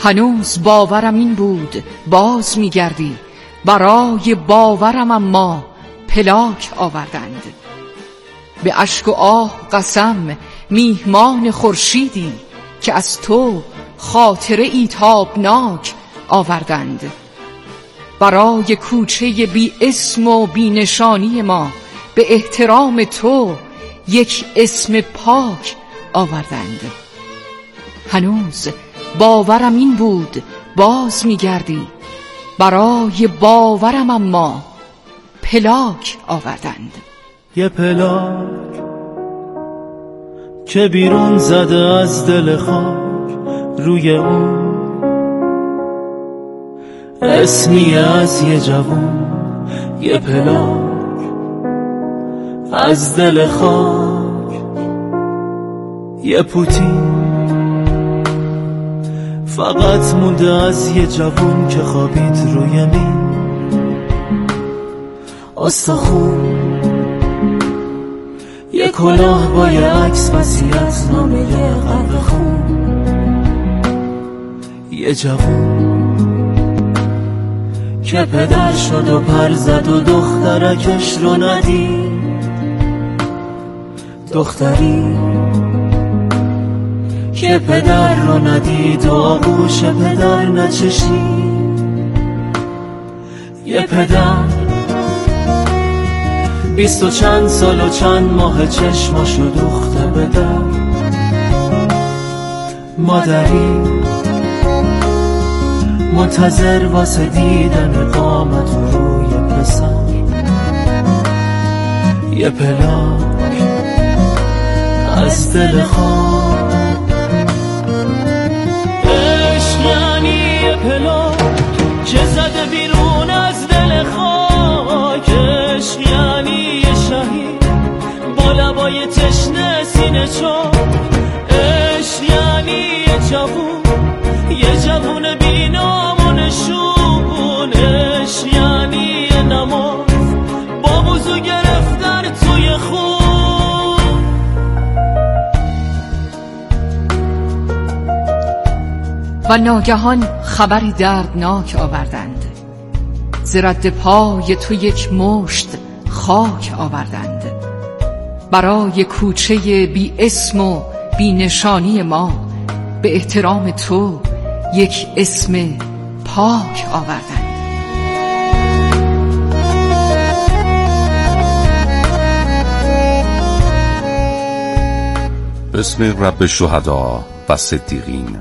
هنوز باورم این بود باز میگردی، برای باورم اما پلاک آوردند. به اشک و آه قسم میهمان خورشیدی، که از تو خاطره ای تابناک آوردند. برای کوچه بی اسم و بی نشانی ما، به احترام تو یک اسم پاک آوردند. هنوز باورم این بود باز میگردی، برای باورم اما پلاک آوردند. یه پلاک که بیرون زده از دل خاک، روی اون اسمی از یه جوون. یه پلاک از دل خاک، یه پوتی فقط مونده از یه جوون که خوابید روی مین استخون. یه کلاه با یه عکس وصیت نامه یه غرق خون. یه جوون که پدر شد و پر زد و دخترکش رو ندید. دختری که پدر رو ندید و آغوش پدر نچشید. یه پدر 20 و چند سال و چند ماه چشماشو دوخته به در. مادری منتظر واسه دیدن قامت روی پسر. یه پلاک از دل خاک. عشق یعنی یه پلاک که زده بیرون از دل خاک. عشق یعنی یه شهید با لبای تشنه سینه چاک. عشق یعنی یه جوون، یه جوون بی نام و نشون. عشق یعنی یه نماز با وضو گرفتن توی خون. و ناگهان خبری دردناک آوردند. ز رد پای تو یک مشت خاک آوردند. برای کوچه بی اسم و بی نشانی ما، به احترام تو یک اسم پاک آوردند. بسم رب الشهدا و صدیقین.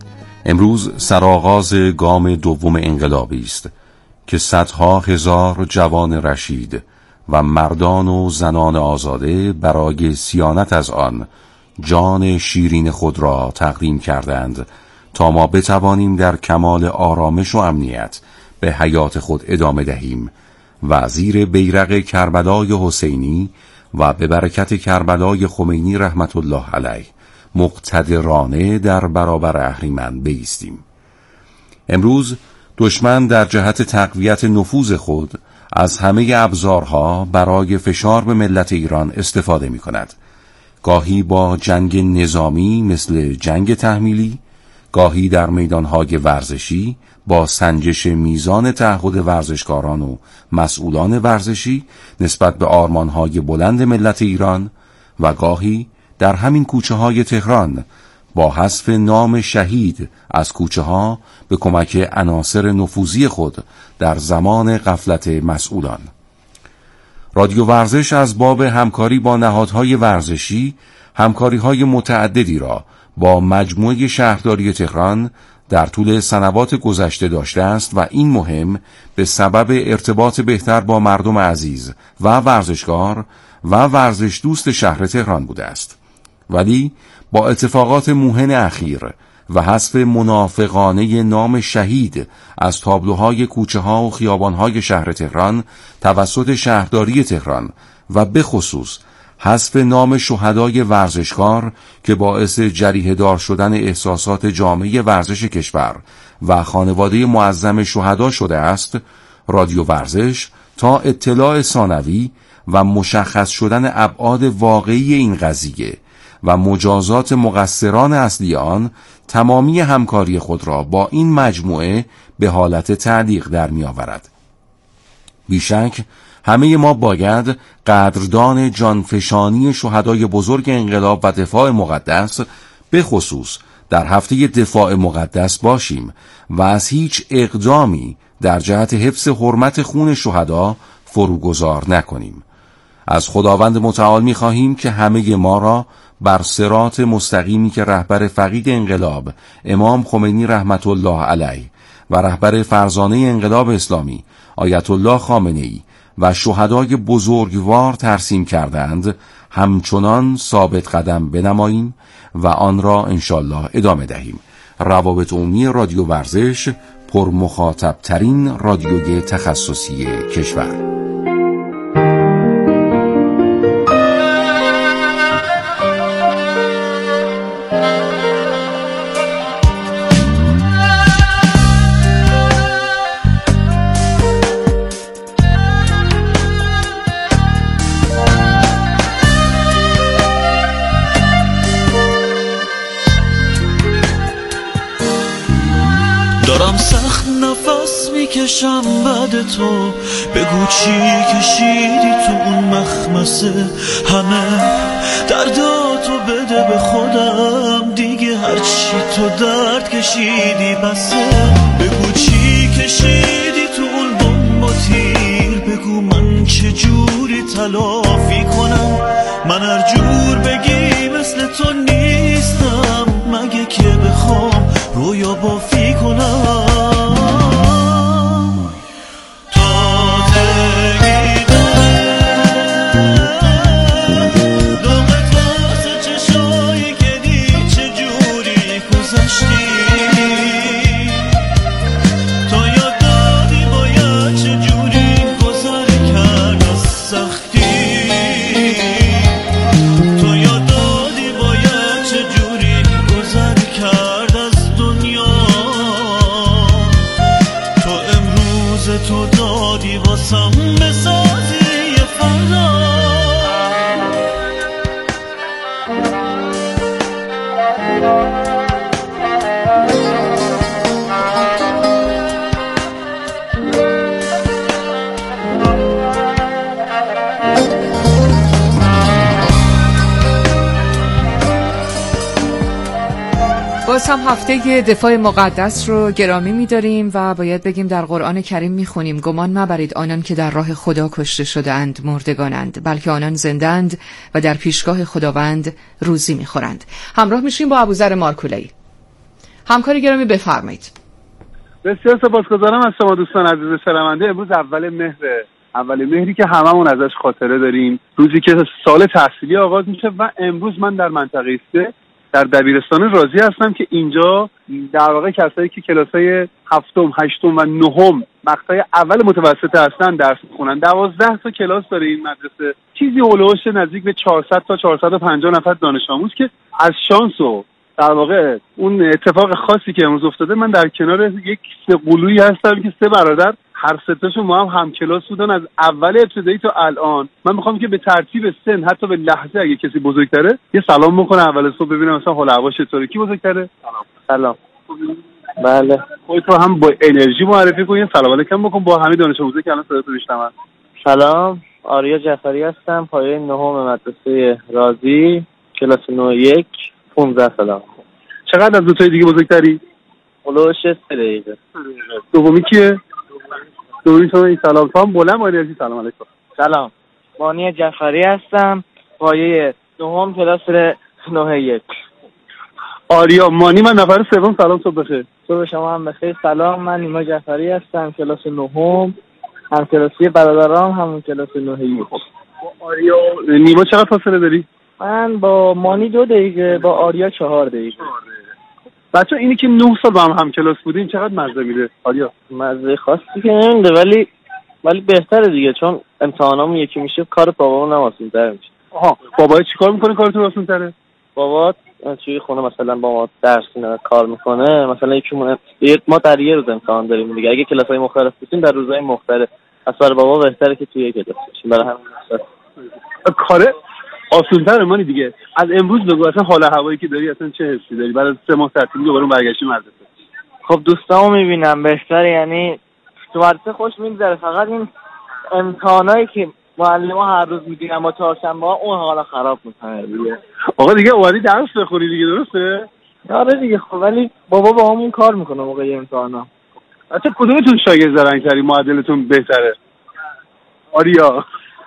امروز سرآغاز گام دوم انقلابی است که صدها هزار جوان رشید و مردان و زنان آزاده برای صیانت از آن جان شیرین خود را تقدیم کردند تا ما بتوانیم در کمال آرامش و امنیت به حیات خود ادامه دهیم و زیر بیرق کربلای حسینی و به برکت کربلای خمینی رحمت الله علیه مقتدرانه در برابر اهریمن بایستیم. امروز دشمن در جهت تقویت نفوذ خود از همه ابزارها برای فشار به ملت ایران استفاده می کند. گاهی با جنگ نظامی مثل جنگ تحمیلی، گاهی در میدانهای ورزشی با سنجش میزان تعهد ورزشکاران و مسئولان ورزشی نسبت به آرمانهای بلند ملت ایران، و گاهی در همین کوچه های تهران با حذف نام شهید از کوچه ها به کمک عناصر نفوذی خود در زمان غفلت مسئولان. رادیو ورزش از باب همکاری با نهادهای ورزشی همکاری‌های متعددی را با مجموعه شهرداری تهران در طول سنوات گذشته داشته است و این مهم به سبب ارتباط بهتر با مردم عزیز و ورزشکار و ورزش دوست شهر تهران بوده است. ولی با اتفاقات موهن اخیر و حذف منافقانه نام شهید از تابلوهای کوچه ها و خیابان های شهر تهران توسط شهرداری تهران و به خصوص حذف نام شهدای ورزشکار که باعث جریحه دار شدن احساسات جامعه ورزش کشور و خانواده معظم شهدا شده است، رادیو ورزش تا اطلاع ثانوی و مشخص شدن ابعاد واقعی این قضیه و مجازات مقصران اصلی آن تمامی همکاری خود را با این مجموعه به حالت تعلیق در می آورد. بیشک همه ما باید قدردان جانفشانی شهدای بزرگ انقلاب و دفاع مقدس به خصوص در هفته دفاع مقدس باشیم و از هیچ اقدامی در جهت حفظ حرمت خون شهدا فروگذار نکنیم. از خداوند متعال می خواهیم که همه ما را بر صراط مستقیمی که رهبر فقید انقلاب امام خمینی رحمت الله علیه و رهبر فرزانه انقلاب اسلامی آیت الله خامنه‌ای و شهدای بزرگوار ترسیم کردند همچنان ثابت قدم بنماییم و آن را انشالله ادامه دهیم. روابط عمومی رادیو ورزش، پر مخاطب ترین رادیوی تخصصی کشور. دارم سخت نفس میکشم بعد تو، بگو چی کشیدی تو اون مخمسه، همه درداتو بده به خودم دیگه، هرچی تو درد کشیدی بسه. بگو چی کشیدی تو اون بمب و تیر، بگو من چه جوری تلافی کنم، من هر جور بگی مثل تو نیستم، مگه که بخوام رویا بافی کنم. باز هم هفته دفاع مقدس رو گرامی می‌داریم و باید بگیم در قرآن کریم می‌خونیم گمان مبرید آنان که در راه خدا کشته شده‌اند مردگانند، بلکه آنان زنده‌اند و در پیشگاه خداوند روزی می‌خورند. همراه میشیم با ابوذر مارکولئی. همکاری گرامی بفرمایید. بسیار سپاسگزارم از شما دوستان عزیز شنونده. امروز اول مهری که هممون ازش خاطره داریم، روزی که سال تحصیلی آغاز میشه و امروز من در منطقه 3 در دبیرستان رازی هستم که اینجا در واقع کسایی که کلاسای 7م، 8م و 9م مقطع اول متوسطه هستن درس میخونن. 12 تا کلاس داره این مدرسه، چیزی هولوش نزدیک به 400 تا 450 نفر دانش آموز که از شانس و در واقع اون اتفاق خاصی که امروز افتاده من در کنار یک سه‌قلویی هستم که 3 برادر هر سه تاشون با هم کلاس بودن از اول ابتدایی تا الان. من میخوام که به ترتیب سن حتی به لحظه اگه کسی بزرگتره یه سلام بکنه اول صبح ببینم مثلا حال هواش چطوره. کی بزرگتره؟ سلام. بله. خودت هم با انرژی معرفی کن، یه سلام علیکم بکن با همه دانش آموزایی که الان صداتو میشنون. سلام، آریا جعفری هستم، پایه 9 مدرسه رازی، کلاس 91، 15 سالم. چقدر از دو تای دیگه بزرگتری؟ اولوش 3 دقیقه. دومی کیه؟ دومی تو. سلام تو هم بلند آریا. سلام علیکم. سلام، مانی جعفری هستم، پایه 9 کلاس 91. آریا مانی من نفر سوم. سلام، صبح بخیر. صبح شما هم بخیر. سلام، من نیما جعفری هستم، کلاس 9، هم کلاسی برادرام همون کلاس 91. آریا نیما چقدر فاصله داری؟ من با مانی 2 دقیقه، با آریا 4 دقیقه. بچه اینی که 9 سال با هم کلاس بودیم چقدر مزه میده آریا؟ مزه خاصی که نمیده، ولی بهتره دیگه، چون امتحانامون یکی میشه کار بابامون هم آسون‌تر میشه. آها، بابا چیکار میکنه کارتون آسون‌تره؟ بابا توی خونه مثلا با ما درس اینا کار میکنه، مثلا یکیمون ما در یه روز امتحان داریم دیگه، اگه کلاس‌های مختلف بودیم در روزهای مختلف، اصلا بابا بهتره که توی یک کلاس باشیم. برای همین آسون‌تر مانی دیگه. از امروز بگو اصلا حال هوایی که داری اصلا چه حسی داری بعد از 3 ماه تعطیلی دوباره برگشتی مدرسه؟ خب دوستامو میبینم بهتره، یعنی تو مدرسه خوش میگذره، فقط این امتحانایی که معلم‌ها هر روز میدین اما چهارشنبه اون حالا خراب میکنه دیگه. آقا دیگه اومدی درس بخونی دیگه، درسته؟ آره دیگه. خب ولی بابا با همون کار میکنه موقع امتحانا. اصلا کدومتون شاگرد زرنگ‌تری، معدلتون بهتره؟ آریا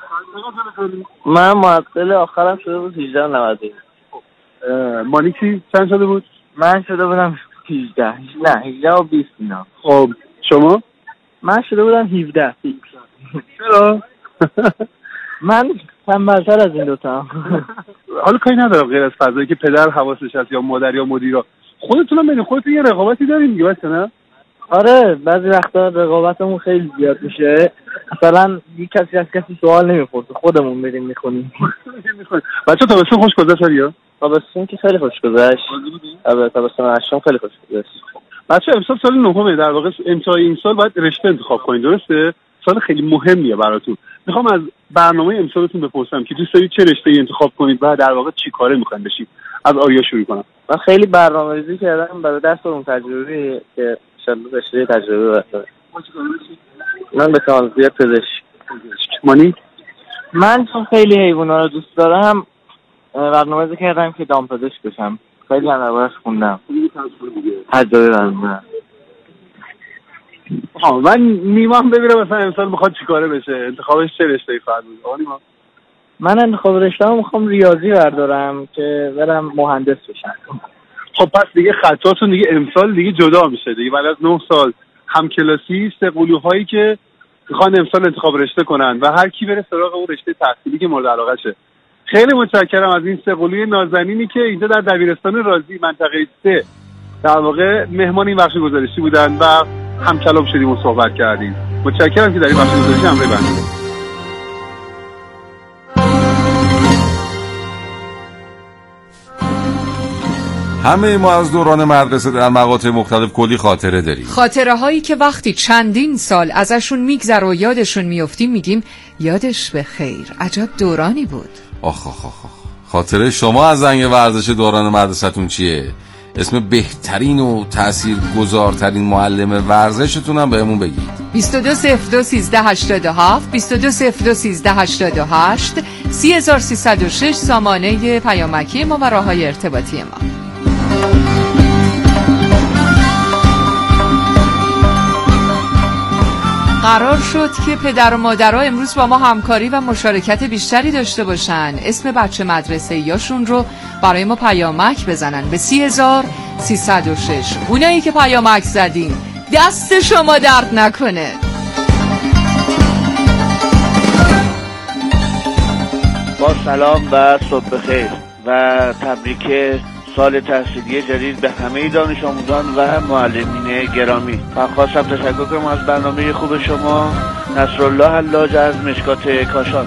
من معدل آخرم شده بود 1890. مانی چی چند شده بود؟ من شده بودم 18 و 20 اینا. خب شما؟ من شده بودم 17. چرا؟ من تنبل‌تر از این دوتا. حالا کاری ندارم غیر از فضایی که پدر حواسش هست یا مادر یا مدیرا، خودتونم بین خودتون یه رقابتی دارین دیگه، بس نه؟ آره بعضی وقتا رقابتمون خیلی زیاد میشه، مثلا یک کسی از کسی سوال نمیپرسه، خودمون میریم میخونیم. بچه‌ها تابستون خوش گذشت یا؟ تابستون که خیلی خوش گذشت. آره تابستون هشتم خیلی خوش گذشت. بچه‌ها امسال سال نهمه، در واقع امتحان این سال باید رشته انتخاب کنید، درسته؟ سال خیلی مهمیه براتون. میخوام از برنامه امسالتون بپرسم که دوست دارید چه رشته‌ای انتخاب کنید و در واقع چی کاره میخواید بشید. از آریا شروع کنم. من خیلی برنامه‌ریزی کردم برای درس اون تجربی که ان شاءالله رشته تجربی باشه. من به تازه پزشک. مانی؟ من چون خیلی حیونا رو دوست دارم برنامه‌ریزی کردم که دامپزشک بشم. خیلی دربارش خوندم. تجربه دارم. من نیمان ببینم مثلا امسال میخواد چیکاره بشه، انتخابش چه رشته‌ای خواهد بود؟ آقا نیمان؟ من انتخاب رشته‌ام میخوام ریاضی بردارم که برم مهندس بشم. خب پس دیگه خطاتون دیگه امسال دیگه جدا میشه دیگه، بعد از 9 سال همکلاسی سقلوهایی که میخوان امسال انتخاب رشته کنن و هر کی بره سراغ اون رشته تحصیلی که مورد علاقه‌شه. خیلی متشکرم از این سقلوی نازنینی که اینجا در دبیرستان رازی منطقه 3 در واقع مهمان این بخش گزارشی بودن و همکلام شدیم و صحبت کردیم. متشکرم که در این بخش گزارشی همراه بودید. همه ما از دوران مدرسه در مقاطع مختلف کلی خاطره داریم. خاطره هایی که وقتی چندین سال ازشون میگذره و یادشون میافتیم میگیم یادش به خیر، عجب دورانی بود. آخ. خاطره شما از زنگ ورزش دوران مدرسه‌تون چیه؟ اسم بهترین و تاثیرگذارترین معلم ورزشتون هم بهمون بگید. 22021387 22021388 3306 سامانه پیامکی ما و راههای ارتباطی ما. قرار شد که پدر و مادرها امروز با ما همکاری و مشارکت بیشتری داشته باشن. اسم بچه مدرسه یاشون رو برای ما پیامک بزنن به 30306. اونایی که پیامک زدین دست شما درد نکنه. با سلام و صبح بخیر و تبریک سال تحصیلی جدید به همه دانش آموزان و معلمین گرامی. من خواستم تشکر کنم از برنامه خوب شما. نصرالله حلاج از مشکات کاشان.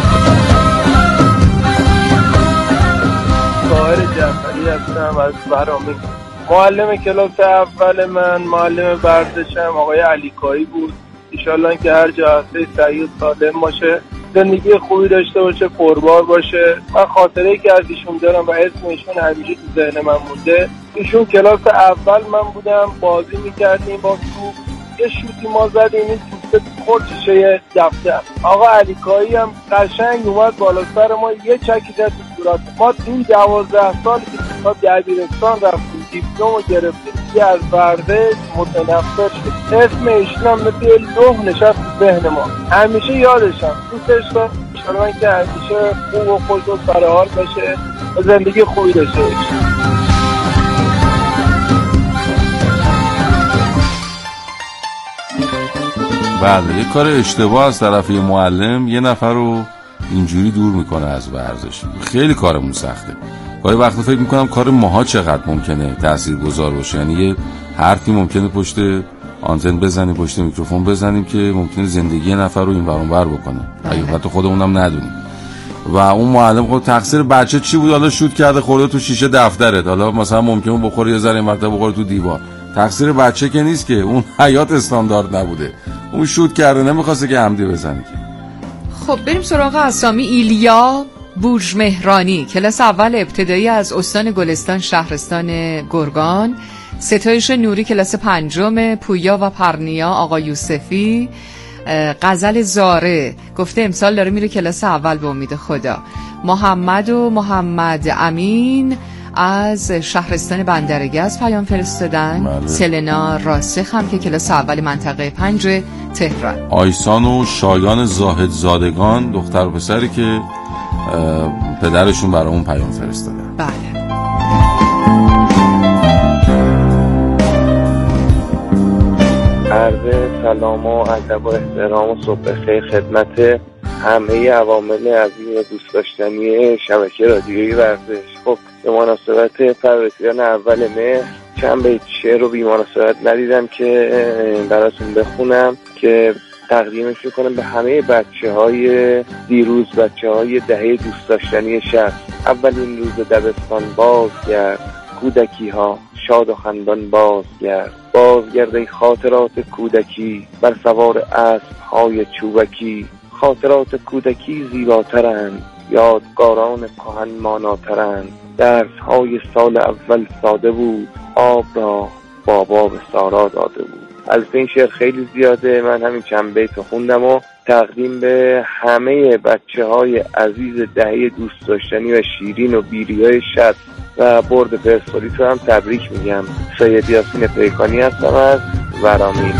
طاهر جعفری هستم از برنامه. معلم کلاس اول من معلم ورزشم آقای علیکایی بود. انشالله که هر جهته سعی و سالم باشه، زندگی خوبی داشته باشه، پربار باشه. من خاطره‌ای که از ایشون دارم و اسم ایشون همیشه تو ذهن من مونده. ایشون کلاس اول من بودم، بازی می‌کردیم با توپ، یه شوتی ما زدیم، این توپ خورد شیشه دفتر. آقا علیکایی هم قشنگ اومد بالا سر ما یه چکی زد تو صورت ما. این 12 سال که تا دبیرستان رفتیم دیپلمو گرفتیم که از ورزش متنفر شد. اسم ایشون هم مثل لوح نشست تو ذهن ما، همیشه یادشم، دوستش دارم. انشالله که همیشه خوب و خوش و سرحال باشه و زندگی خوبی داشته باشه. بله، یه کار اشتباه از طرف یه معلم یه نفر رو اینجوری دور میکنه از ورزش. خیلی کارمون سخته. گاهی وقتا فکر میکنم کار ماها چقدر ممکنه تاثیرگذار باشه. یعنی یه حرفی ممکنه پشت آنتن بزنیم، پشت میکروفون بزنیم که ممکنه زندگی نفر رو این ور اون ور بکنه. حتی خودمونم ندونیم. و اون معلم خود تقصیر بچه چی بود؟ حالا شوت کرده خورده تو شیشه دفترت، حالا مثلا ممکنه بخوره یه ذره این وقتا بخوره تو دیوار. تقصیر بچه که نیست که، اون حیات استاندارد نبوده، اون شوت کرده نمیخواسته که عمدی بزنه. خب بریم سراغ اسامی. ایلیا بوژمهرانی، کلاس اول ابتدایی از استان گلستان شهرستان گرگان. ستایش نوری کلاس پنجم پویا و پرنیا آقا یوسفی. غزل زاره گفته امسال داره میره کلاس اول به امید خدا. محمد و محمد امین از شهرستان بندرگز پیام فرستادن. سلنا راسخ هم که کلاس اول منطقه 5 تهران. آیسان و شایان زاهد زادگان دختر و پسری که پدرشون برامون پیام فرستادن. بله. عرض سلام و ادب و احترام و صبح خیر خدمت همه عوامل عزیز و دوست داشتنی شبکه رادیویی ورزش. خب به مناسبت پرورشیدن اول مهر چند بیت شعر رو بی مناسبت ندیدم که براتون بخونم که تقدیمش میکنم به همه بچه‌های دیروز، بچه‌های دهه دوست داشتنی شهر. اولین روز دبستان بازگرد، کودکی ها شاد و خندان بازگرد ای خاطرات کودکی بر سوار اسب‌های چوبکی. خاطرات کودکی زیباترند، یادگاران کهن ماناترند. درس‌های سال اول ساده بود، آب را بابا به سارا داده بود. از این شعر خیلی زیاده، من همین چند بیت رو خوندم و تقدیم به همه بچه‌های عزیز دهه دوست داشتنی و شیرین و بیریای شد و برد پرسپولیس رو هم تبریک میگم. سید یاسین پیکانی هستم از ورامین.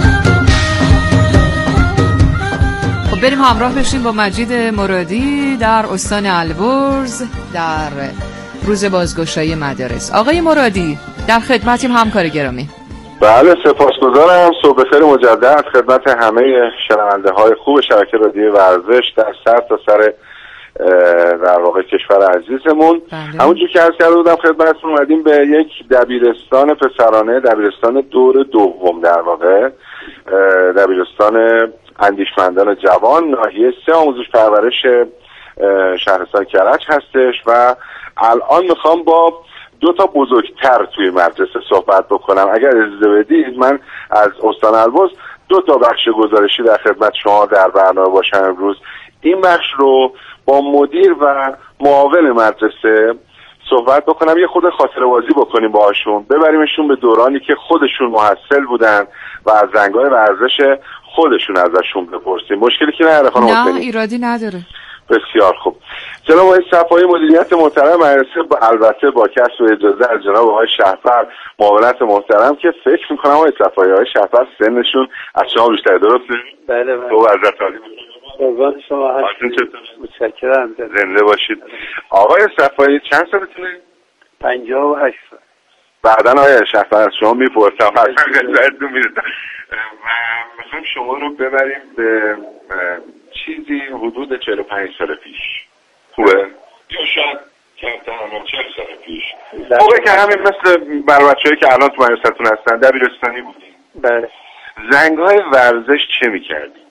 خب بریم همراه بشیم با مجید مرادی در استان البرز در روز بازگشایی مدارس. آقای مرادی در خدمتیم همکار گرامی. بله سپاسگزارم. صبح خیر مجدد خدمت همه شنونده های خوب شبکه رادیویی ورزش در سر تا سر در واقع کشور عزیزمون. همونجور که عرض کرده بودم خدمتتون اومدیم به یک دبیرستان پسرانه، دبیرستان دور دوم در واقع، دبیرستان اندیشمندان جوان ناحیه 3 آموزش پرورش شهرستان کرج هستش و الان میخوام با 2 تا بزرگتر توی مدرسه صحبت بکنم. اگر اجازه بدید من از استان البرز 2 تا بخش گزارشی در خدمت شما در برنامه باشم امروز. این بخش رو با مدیر و معاون مدرسه صحبت بکنم، یه خود خاطره بازی بکنیم باهاشون، ببریمشون به دورانی که خودشون محصل بودن و از رنگ‌های ورزش خودشون ازشون بپرسیم. مشکلی که نداره خانم حسینی؟ نه ایرادی نداره. بسیار خوب. جناب آقای صفایی مدیریت محترم مدرسه البته با کسب و اجازه از جناب آقای شهپر معاونت محترم که فکر می‌کنم آقای صفایی های شهپر سنشون از شما بیشتر، درسته؟ بله. تو عزت عالی. قربان شما هستید. متشکرم. زنده باشید. آقای صفایی چند سالتونه؟ 58 سال. بعداً آقای شهپر از شما میپرسم حتما خدمتتون میرسم و میخوام شما رو ببریم به چیزی حدود 45 سال پیش. خوبه؟ یا شاید کمتر، اما 40 سال پیش. خوبه که همین مثل برای بچه‌هایی که الان تو مدرسه‌تون هستن دبیرستانی بودیم. بله. زنگ‌های ورزش چه می‌کردی؟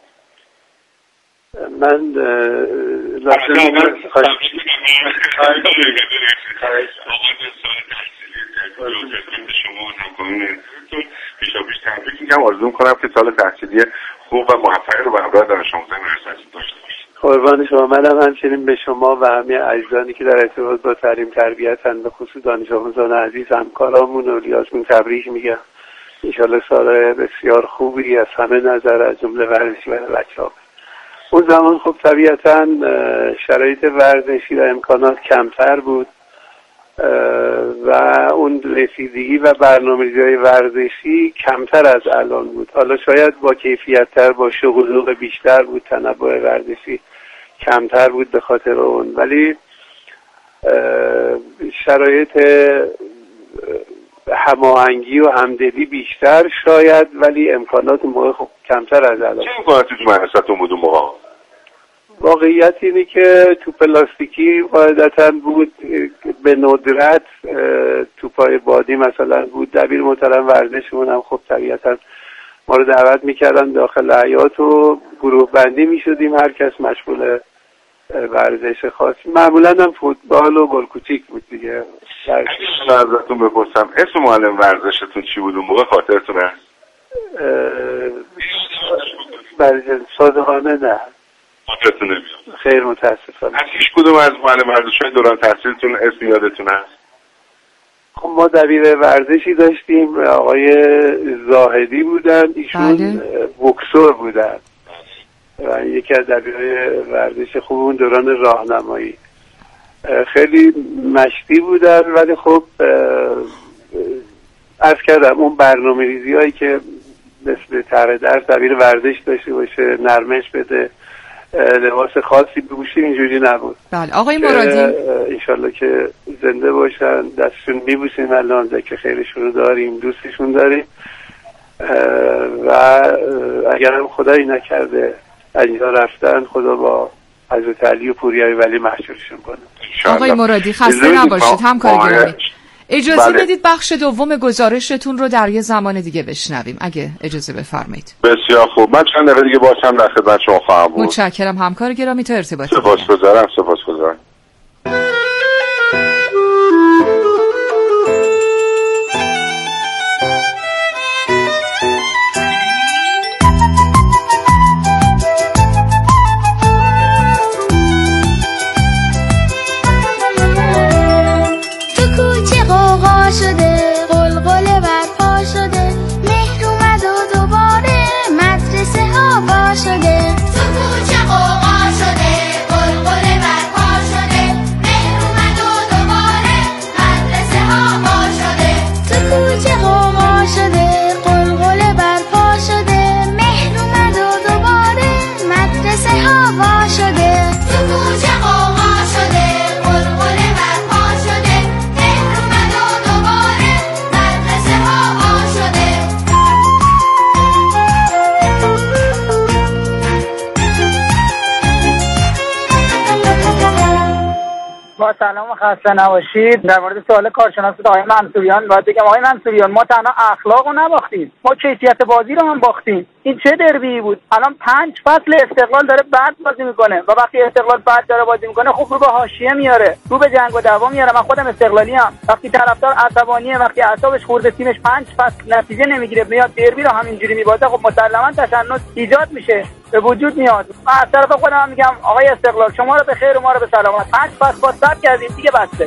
من آرزو می‌کنم که سال تحصیلی خوب و موفقی رو به همراه دانش آموزان مدرسه‌تون داشته باشید. قربان شما. منم همچنین به شما و همه عزیزانی که در ارتباط با تعلیم تربیتن به خصوص دانش آموزان عزیز همکارامون و اولیه‌هاشون تبریک میگم. انشالله سال بسیار خوبی از همه نظر از جمله ورزشی برای بچه‌ها. اون زمان خب طبیعتاً شرایط ورزشی و امکانات کمتر بود و اون رسیدگی و برنامه‌ریزی‌های ورزشی کمتر از الان بود. حالا شاید با کیفیت‌تر، با شوق و ذوق بیشتر بود، تنوع ورزشی کمتر بود به خاطر اون، ولی شرایط هماهنگی و همدلی بیشتر شاید، ولی امکانات موقع خب کمتر از الان. چه امکاناتی تو مدرسه‌تون بود اون موقع؟ واقعیت اینه که تو پلاستیکی قاعدتاً بود، به ندرت توپای بادی مثلا بود. دبیر محترم ورزشمون هم خب طبیعتاً ما رو دعوت میکردن داخل حیاط و گروه بندی میشدیم، هر کس مشغول ورزش خاصی، معمولاً هم فوتبال و گل کوچیک بود دیگه. ازتون بپرسم اسم معلم ورزشتون چی بود اون موقع، خاطرتون هست؟ برای صادقانه نه. خاطرتون نمیاد؟ خیر متاسفم. از هیچ کدوم از معلم ورزش‌های دوران تحصیلتون اسم یادتون هست؟ خب ما دبیر ورزشی داشتیم، آقای زاهدی بودن، ایشون بوکسور بودن و یکی از دبیرهای ورزش خوب اون دوران راهنمایی. خیلی مشتی بودن، ولی خب عرض کردم اون برنامه ریزی هایی که مثل طرح درس دبیر ورزش داشته باشه، نرمش بده، لباس خاصی بپوشه، اینجوری نبود. بله آقای مرادی انشالله که زنده باشن، دستشون میبوسیم الان، ذکر خیرشون رو داریم، دوستشون داریم و اگر هم خدایی نکرده اینجا رفتن، خدا با حضرت علی و پوریای ولی محشورشون کنه. آقای مرادی خسته نباشید، همکار گرامی. اجازه بدید بخش دوم گزارشتون رو در یه زمان دیگه بشنویم اگه اجازه بفرمایید. بسیار خوب، من چند دقیقه دیگه باشم در خدمت شما خواهم بود. متشکرم همکار گرامی، تا ارتباطی. سپاسگزارم. سلام و خسته نباشید. در مورد سوال کارشناس آقای منصوریان باید بگم آقای منصوریان ما تنها اخلاق رو نباختیم، ما کیفیت بازی رو هم باختیم. این چه دربی بود؟ الان 5 فصل استقلال داره بد بازی میکنه و وقتی استقلال بد داره بازی میکنه خب رو به حاشیه میاره، رو به جنگ و دعوا میاره. من خودم استقلالی ام، وقتی طرفدار عصبانیه، وقتی اعصابش خورده، تیمش 5 فصل نتیجه نمیگیره، میاد دربی رو همینجوری میبازه، خب مسلما تشنج ایجاد میشه، به وجود میاد. من از طرف خودم میگم آقای استقلال شما رو به خیر و ما رو به سلامت. 5 فصل با صبر کردیم دیگه بسته.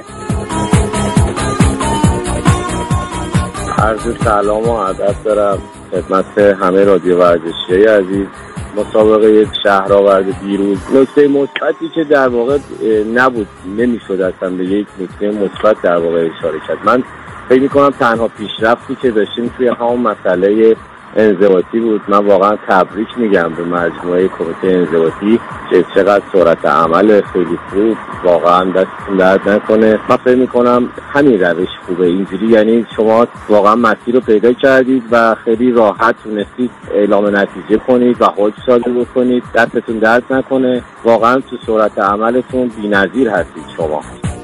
عرض سلام و ادب دارم خدمت همه رادیو ورزشی عزیز. مسابقه شهرآورد دیروز نکته مثبتی که در واقع نبود، نمیشد اصلا به یک نکته مثبت در واقع اشاره کرد. من فکر می‌کنم تنها پیشرفتی که داشتیم توی همون مسئله انضباطی بود. من واقعا تبریک میگم به مجموعه کمیته انضباطی که چقدر سرعت عمل خیلی خوب، واقعا دستتون درد نکنه. من فکر میکنم همین روش خوبه، اینجوری یعنی شما واقعا مسیر رو پیدا کردید و خیلی راحت تونستید اعلام نتیجه کنید و حکم صادر بکنید. دستتون درد نکنه، واقعا تو سرعت عملتون بی‌نظیر هستید شما.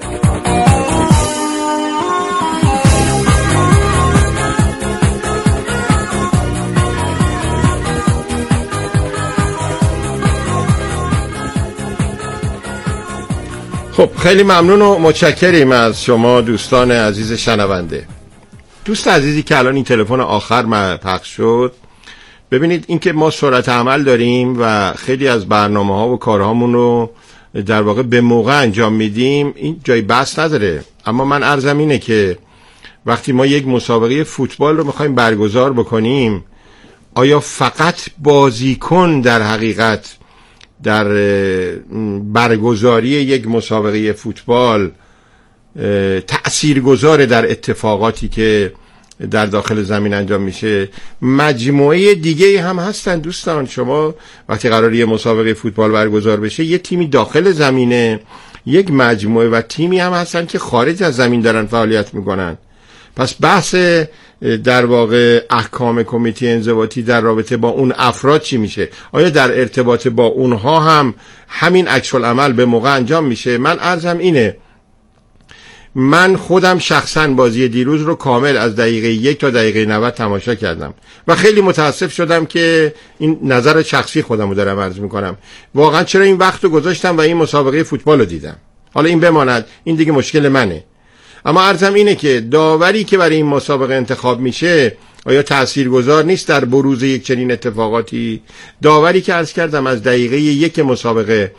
خب خیلی ممنون و متشکریم از شما دوستان عزیز شنونده. دوست عزیزی که الان این تلفن آخر پخش شد، ببینید اینکه ما سرعت عمل داریم و خیلی از برنامه‌ها و کارهامون رو در واقع به موقع انجام میدیم، این جای بحث نداره. اما من عرضم اینه که وقتی ما یک مسابقه فوتبال رو میخوایم برگزار بکنیم، آیا فقط بازیکن در حقیقت در برگزاری یک مسابقه فوتبال تأثیرگذار در اتفاقاتی که در داخل زمین انجام میشه؟ مجموعه دیگه هم هستن دوستان. شما وقتی قراره یه مسابقه فوتبال برگزار بشه، یه تیمی داخل زمینه، یک مجموعه و تیمی هم هستن که خارج از زمین دارن فعالیت میکنن. پس بحث در واقع احکام کمیته انضباطی در رابطه با اون افراد چی میشه؟ آیا در ارتباط با اونها هم همین عکس العمل به موقع انجام میشه؟ من عرضم اینه، من خودم شخصا بازی دیروز رو کامل از دقیقه 1 تا دقیقه 90 تماشا کردم و خیلی متاسف شدم که این نظر شخصی خودم رو دارم عرض میکنم، واقعا چرا این وقت رو گذاشتم و این مسابقه فوتبال رو دیدم. حالا این بماند، این دیگه مشکل منه. اما عرضم اینه که داوری که برای این مسابقه انتخاب میشه آیا تاثیرگذار نیست در بروز یک چنین اتفاقاتی؟ داوری که عرض کردم از دقیقه 1 مسابقه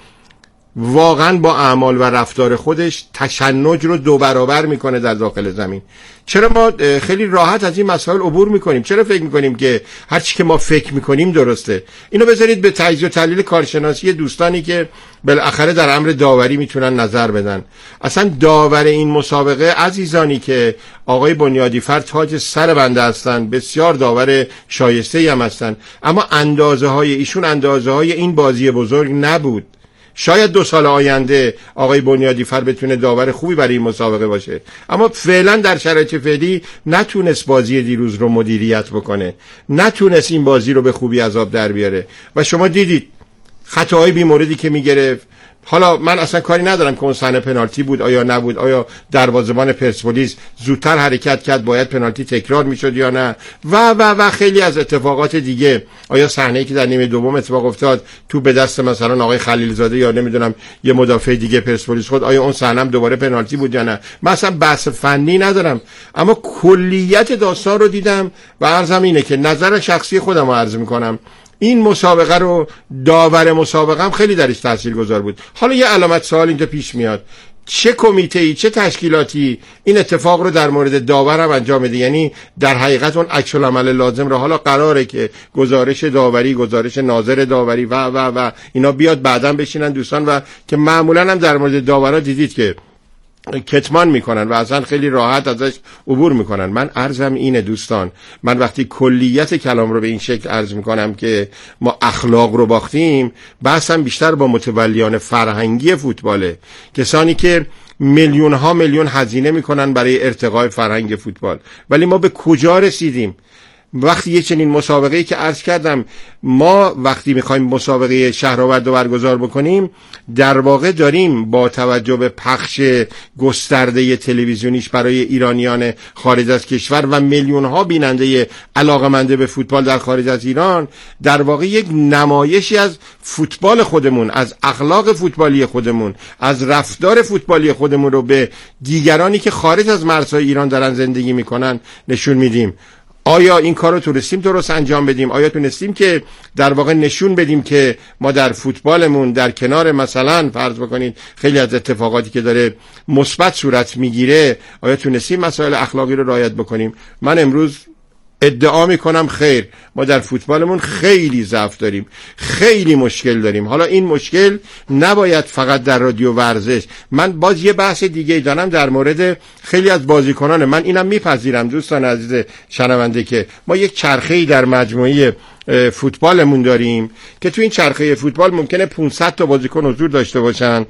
واقعا با اعمال و رفتار خودش تشنج رو 2 برابر میکنه در داخل زمین. چرا ما خیلی راحت از این مسائل عبور میکنیم؟ چرا فکر میکنیم که هر چی که ما فکر میکنیم درسته؟ اینو بذارید به تجزیه و تحلیل کارشناسی دوستانی که بالاخره در امر داوری میتونن نظر بدن. اصلا داور این مسابقه عزیزانی که آقای بنیادی فرد تاج سر بنده هستن، بسیار داور شایسته‌ای هم هستن، اما اندازه های ایشون اندازه های این بازی بزرگ نبود. شاید 2 سال آینده آقای بنیادی فر بتونه داور خوبی برای این مسابقه باشه، اما فعلا در شرایط فعلی نتونست بازی دیروز رو مدیریت بکنه، نتونست این بازی رو به خوبی از آب در بیاره و شما دیدید خطاهای بی‌موردی که میگرفت. حالا من اصلا کاری ندارم که اون صحنه پنالتی بود آیا نبود، آیا دروازه‌بان پرسپولیس زودتر حرکت کرد باید پنالتی تکرار میشد یا نه و خیلی از اتفاقات دیگه. آیا صحنه‌ای که در نیمه دوم اتفاق افتاد تو به دست مثلا آقای خلیلزاده یا نمیدونم یه مدافع دیگه پرسپولیس خود، آیا اون صحنه هم دوباره پنالتی بود یا نه؟ من اصلا بحث فنی ندارم، اما کلیت داستان رو دیدم و عرضم اینه که نظر شخصی خودم رو عرض میکنم. این مسابقه رو داور مسابقه هم خیلی درش تاثیرگذار بود. حالا یه علامت سوال اینجا پیش میاد، چه کمیته‌ای چه تشکیلاتی این اتفاق رو در مورد داور هم انجام بده؟ یعنی در حقیقت اون عکس العمل لازم رو حالا قراره که گزارش داوری، گزارش ناظر داوری و اینا بیاد بعداً بشینن دوستان، و که معمولاً هم در مورد داورا دیدید که کتمان میکنن و اصلا خیلی راحت ازش عبور میکنن. من عرضم اینه دوستان، من وقتی کلیت کلام رو به این شکل عرض میکنم که ما اخلاق رو باختیم، بحثم بیشتر با متولیان فرهنگی فوتباله، کسانی که میلیون ها میلیون هزینه میکنن برای ارتقای فرهنگ فوتبال، ولی ما به کجا رسیدیم؟ وقتی یه چنین مسابقه‌ای که عرض کردم، ما وقتی میخوایم مسابقه شهرآورد رو برگزار بکنیم، در واقع داریم با توجه به پخش گسترده تلویزیونیش برای ایرانیان خارج از کشور و میلیون ها بیننده علاقه‌مند به فوتبال در خارج از ایران، در واقع یک نمایشی از فوتبال خودمون، از اخلاق فوتبالی خودمون، از رفتار فوتبالی خودمون رو به دیگرانی که خارج از مرزهای ایران دارن زندگی میکنن نشون میدیم. آیا این کار رو تونستیم درست انجام بدیم؟ آیا تونستیم که در واقع نشون بدیم که ما در فوتبالمون در کنار مثلا فرض بکنید خیلی از اتفاقاتی که داره مثبت صورت میگیره، آیا تونستیم مسائل اخلاقی رو رعایت بکنیم؟ من امروز ادعا میکنم خیر، ما در فوتبالمون خیلی ضعف داریم، خیلی مشکل داریم. حالا این مشکل نباید فقط در رادیو ورزش، من باز یه بحث دیگه دارم در مورد خیلی از بازیکنان. من اینم میپذیرم دوستان عزیز شنونده که ما یک چرخه‌ای در مجموعه فوتبالمون داریم که تو این چرخه فوتبال ممکنه 500 تا بازیکن حضور داشته باشن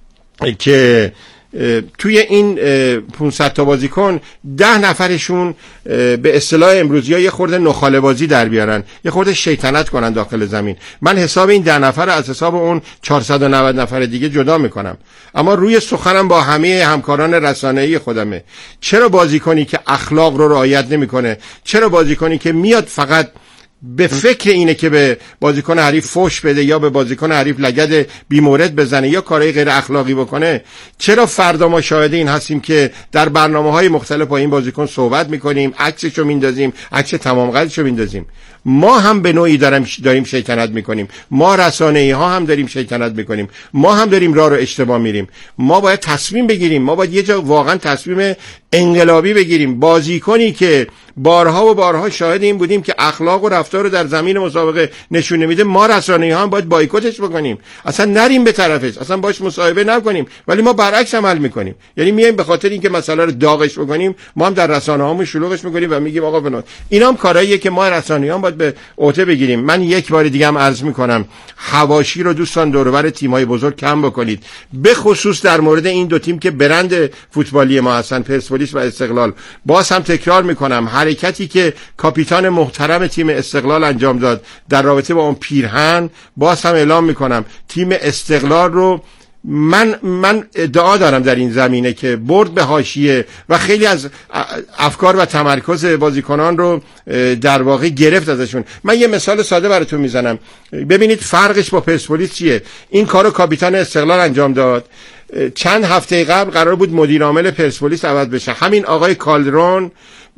که توی این 500 تا بازیکن 10 نفرشون به اصطلاح امروزی ها یه خورده نخاله بازی در بیارن، یه خورده شیطنت کنن داخل زمین. من حساب این 10 نفر از حساب اون 490 نفر دیگه جدا میکنم، اما روی سخنم با همه همکاران رسانه‌ای خودمه. چرا بازیکنی که اخلاق رو رعایت نمیکنه، چرا بازیکنی که میاد فقط به فکر اینه که به بازیکن حریف فوش بده یا به بازیکن حریف لگد بیمورد بزنه یا کارهای غیر اخلاقی بکنه، چرا فردا ما شاهد این هستیم که در برنامه‌های مختلف با این بازیکن صحبت میکنیم، عکسشو میندازیم، عکس تمام قدشو میندازیم؟ ما هم به نوعی داریم شیطنت میکنیم، ما رسانه‌ای ها هم داریم شیطنت میکنیم، ما هم داریم راه رو اشتباه میریم. ما باید تصمیم بگیریم، ما باید یه جا واقعا تصمیم انقلابی بگیریم. بازیکنی که بارها و بارها شاهد این بودیم که اخلاق و رفتار رو در زمین مسابقه نشون نمیده، ما رسانه‌ای ها هم باید بایکوتش بکنیم، اصلا نریم به طرفش، اصلا باش مصاحبه نکنیم، ولی ما برعکس عمل میکنیم. یعنی میایم به خاطر اینکه مسئله رو داغش بکنیم، ما هم در رسانه‌هامون شلوغش میکنیم و میگیم آقا فلان. اینا هم کارهاییه که ما رسانه‌ای ها باید به عهده بگیریم. من یک بار دیگه هم عرض میکنم، حواشی رو دوستان دور و بر تیم‌های بزرگ کم بکنید، به خصوص در مورد این دو تیم که برند فوتبالی ما هستن، پرسپولیس و استقلال. باز هم تکرار میکنم، حرکتی که کاپیتان محترم تیم استقلال انجام داد در رابطه با اون پیرهن، باز هم اعلام میکنم تیم استقلال رو من ادعا دارم در این زمینه که برد به حاشیه و خیلی از افکار و تمرکز بازیکنان رو در واقع گرفت ازشون. من یه مثال ساده براتون میزنم، ببینید فرقش با پرسپولیس چیه. این کارو کاپیتان استقلال انجام داد. چند هفته قبل قرار بود مدیر عامل پرسپولیس عوض بشه، همین آقای کالدرون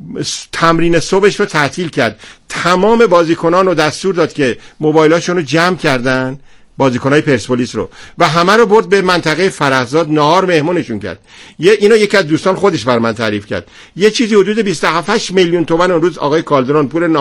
تمرین صبحش رو تعطیل کرد، تمام بازیکنان رو دستور داد که موبایلاشون رو جمع کردن، بازیکنای پرسپولیس رو، و همه رو برد به منطقه فرهزاد نهار مهمونشون کرد. اینو یکی از دوستان خودش بر من تعریف کرد. یه چیزی حدود 27 میلیون تومان اون روز آقای کالدرون پول